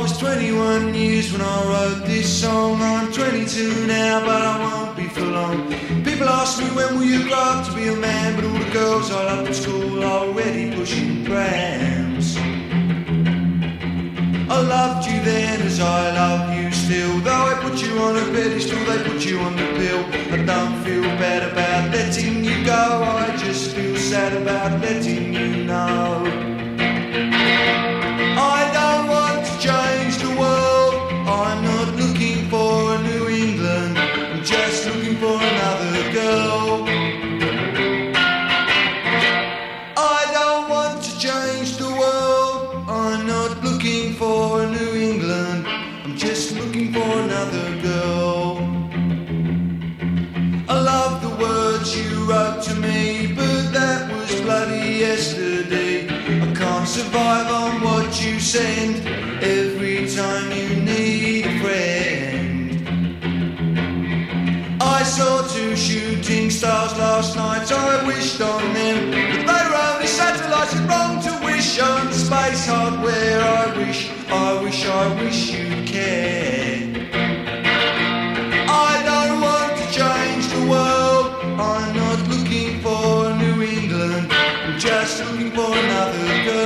was 21 years when I wrote this song. I'm 22 now, but I won't be for long. People ask me when will you grow up to be a man, but all the girls I loved at school are already pushing prams. I loved you then as I love you still. Though I put you on a pedestal, they put you on the pill. I don't feel bad about letting you go, I just feel sad about letting you know. I don't want to change the world, I'm not looking for a New England, I'm just looking for another girl. I don't want to change the world, I'm not looking for a New England, I'm just looking for another girl. I love the words you wrote to me, but that was bloody yesterday. I can't survive on what you send every time you need a friend. I saw 2 shooting stars last night, I wished on them, but they were only satellites. It's wrong to wish on space hardware. I wish you'd care. I don't want to change the world, I'm not looking for New England, I'm just looking for another girl.